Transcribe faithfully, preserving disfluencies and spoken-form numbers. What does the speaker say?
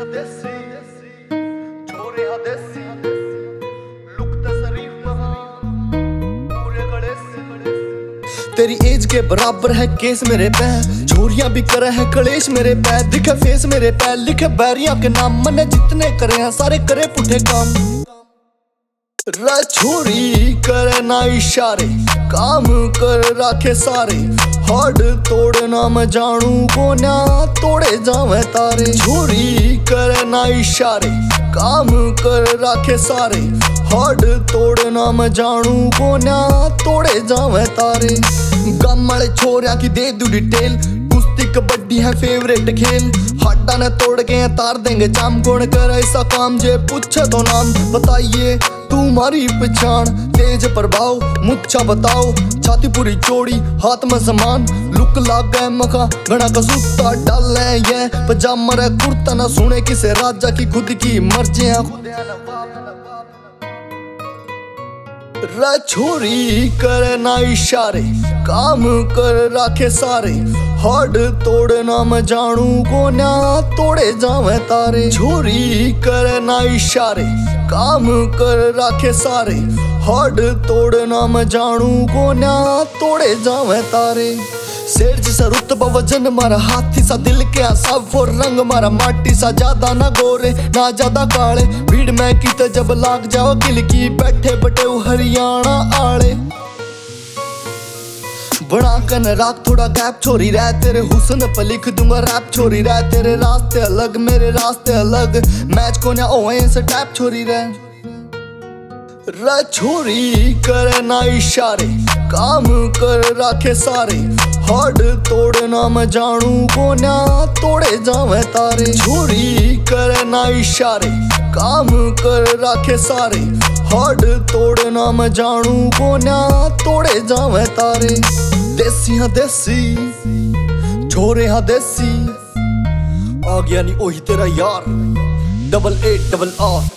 देसी छोरे हा देसी लुक ते शरीफ पूरे गणेश। तेरी एज के बराबर है केस मेरे पे, छोरियां भी करे है कलेश मेरे पे। दिखे फेस मेरे पे लिखे बैरिया के नाम, मने जितने करे हैं सारे करे पुठे काम। रा छोरी करे ना इशारे, काम कर राखे सारे। हड तोड़ना मैं जानू कोन्या तोड़े जावे तारे। छोरी करे ना इशारे, काम कर राखे सारे। हड तोड़ना मैं जानू कोन्या तोड़े जावे तारे। गमले छोरिया की दे दू डिटेल, कुश्ती कबड्डी है फेवरेट खेल। हड्डा ने तोड़ के तार देंगे जाम, कौन करे ऐसा काम जे पूछे तो नाम। बताइए तुम्हारी पहचान, तेज प्रभाव मुच्छा बताओ। छाती पूरी चौड़ी हाथ में समान, लुक लाग गए मखा घना का सूता डाले ये पजामा रे कुर्ता। ना सुने किसे राजा की खुद की मर्जियां। रा छोरी करे ना इशारे, काम कर राखे सारे। हड तोड़ना मैं जानू कोन्या तोड़े जावे तारे। छोरी करे ना इशारे, काम कर राखे सारे। हड तोड़ना मैं जानू कोन्या तोड़े जावे तारे। शेर जैसा रुतबा वजन मारा, हाथी सा दिल के आसाफ और रंग मारा माटी सा। ज्यादा ना गोरे ना ज्यादा काले, भीड़ में की जब लाग जाओ किल की। बैठे बटे हरियाणा आले बना कन राख थोड़ा गैप। छोरी रह तेरे हुस्न पे लिख दूंगा रैप। छोरी रह तेरे रास्ते अलग मेरे रास्ते अलग, मैच को ना ओए से टैप। छोरी रह रा छोरी करे ना इशारे, काम कर राखे सारे। हड तोड़ना मैं जानू कोन्या तोड़े जावे तारे। छोरी करे ना इशारे, काम कर राखे सारे। हड तोड़ना मैं जानू कोन्या तोड़े जावे तारे। देसी हाँ देसी छोरे हाँ देसी, आ गया नी ओही तेरा यार। Double A double R